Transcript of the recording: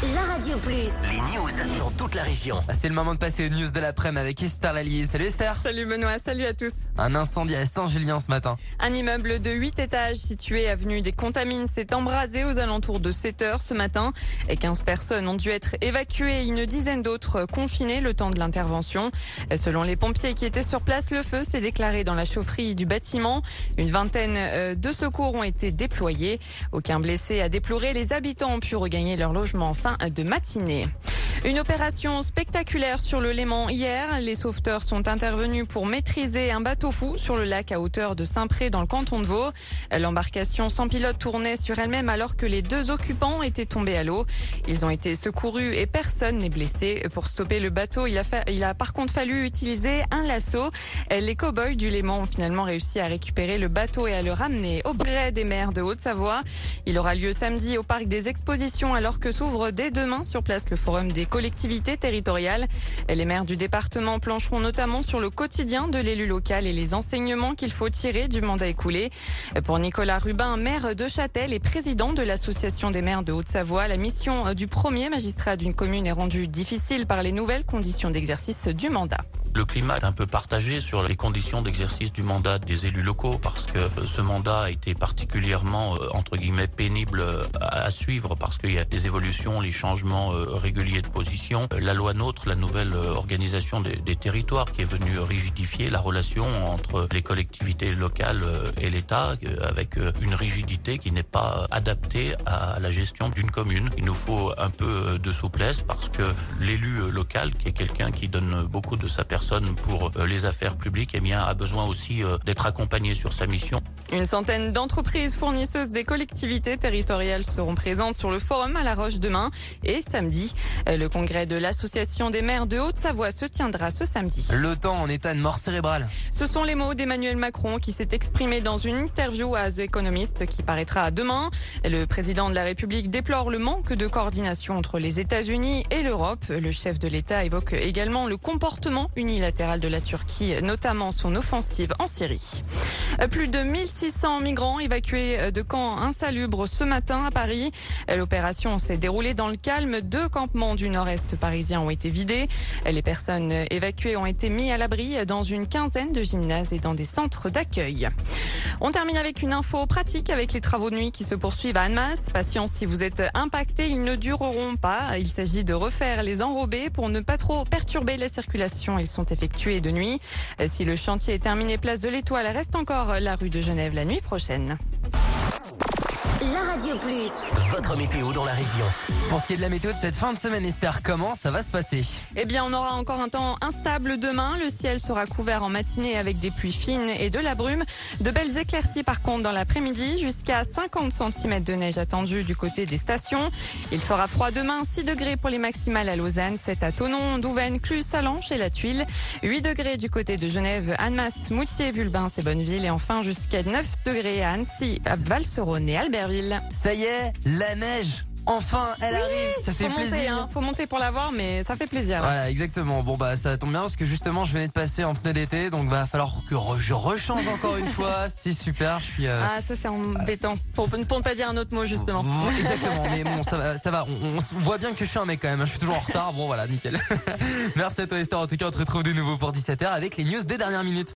la Radio Plus. Les news dans toute la région. C'est le moment de passer aux news de l'après-midi avec Esther Lallier. Salut Esther. Salut Benoît, salut à tous. Un incendie à Saint-Julien ce matin. Un immeuble de 8 étages situé avenue des Contamines s'est embrasé aux alentours de 7 heures ce matin. Et 15 personnes ont dû être évacuées, une dizaine d'autres confinées le temps de l'intervention. Selon les pompiers qui étaient sur place, le feu s'est déclaré dans la chaufferie du bâtiment. Une vingtaine de secours ont été déployés. Aucun blessé à déplorer. Les habitants ont pu regagner leur logement en fin de matinée. Une opération spectaculaire sur le Léman hier. Les sauveteurs sont intervenus pour maîtriser un bateau fou sur le lac à hauteur de Saint-Pré dans le canton de Vaud. L'embarcation sans pilote tournait sur elle-même alors que les deux occupants étaient tombés à l'eau. Ils ont été secourus et personne n'est blessé. Pour stopper le bateau, il a par contre fallu utiliser un lasso. Les cow-boys du Léman ont finalement réussi à récupérer le bateau et à le ramener au gré des maires de Haute-Savoie. Il aura lieu samedi au parc des Expositions alors que s'ouvre dès demain sur place le forum des collectivités territoriales. Les maires du département plancheront notamment sur le quotidien de l'élu local et les enseignements qu'il faut tirer du mandat écoulé. Pour Nicolas Rubin, maire de Châtel et président de l'association des maires de Haute-Savoie, la mission du premier magistrat d'une commune est rendue difficile par les nouvelles conditions d'exercice du mandat. Le climat est un peu partagé sur les conditions d'exercice du mandat des élus locaux parce que ce mandat a été particulièrement, entre guillemets, pénible à suivre parce qu'il y a des évolutions, les changements réguliers de position. La loi NOTRe, la nouvelle organisation des territoires qui est venue rigidifier la relation entre les collectivités locales et l'État avec une rigidité qui n'est pas adaptée à la gestion d'une commune. Il nous faut un peu de souplesse parce que l'élu local, qui est quelqu'un qui donne beaucoup de sa personne pour les affaires publiques, a besoin aussi d'être accompagné sur sa mission. Une centaine d'entreprises fournisseuses des collectivités territoriales seront présentes sur le forum à La Roche demain et samedi. Le congrès de l'association des maires de Haute-Savoie se tiendra ce samedi. Le temps en état de mort cérébrale. Ce sont les mots d'Emmanuel Macron qui s'est exprimé dans une interview à The Economist qui paraîtra demain. Le président de la République déplore le manque de coordination entre les États-Unis et l'Europe. Le chef de l'État évoque également le comportement unilatéral de la Turquie, notamment son offensive en Syrie. Plus de 1600 migrants évacués de camps insalubres ce matin à Paris. L'opération s'est déroulée dans le calme. 2 campements du nord-est parisien ont été vidés. Les personnes évacuées ont été mises à l'abri dans une quinzaine de gymnases et dans des centres d'accueil. On termine avec une info pratique avec les travaux de nuit qui se poursuivent à Annemasse. Patience si vous êtes impacté, ils ne dureront pas. Il s'agit de refaire les enrobés pour ne pas trop perturber la circulation. Ils sont effectués de nuit. Si le chantier est terminé place de l'Étoile, reste encore la rue de Genève la nuit prochaine. La Radio Plus. Votre météo dans la région. Pour ce qui est de la météo de cette fin de semaine, Esther, comment ça va se passer? Eh bien, on aura encore un temps instable demain. Le ciel sera couvert en matinée avec des pluies fines et de la brume. De belles éclaircies par contre dans l'après-midi. Jusqu'à 50 cm de neige attendue du côté des stations. Il fera froid demain. 6 degrés pour les maximales à Lausanne, 7 à Thonon, Douvaine, Clus, Sallanches et La Tuile. 8 degrés du côté de Genève, Annemasse, Moutier, Vulbins et Bonneville. Et enfin jusqu'à 9 degrés à Annecy, à Valserone et Albertville. Ça y est, la neige. Enfin, elle arrive, ça fait plaisir. Faut monter pour la voir, mais ça fait plaisir. Voilà, exactement. Bon bah ça tombe bien parce que justement je venais de passer en pneu d'été, donc va falloir que je rechange encore une fois. C'est super, je suis. Ah ça c'est embêtant. Pour ne pas dire un autre mot justement. Exactement, mais bon ça va. On voit bien que je suis un mec quand même. Je suis toujours en retard. Bon voilà, nickel. Merci à toi Esther. En tout cas, on te retrouve de nouveau pour 17h avec les news des dernières minutes.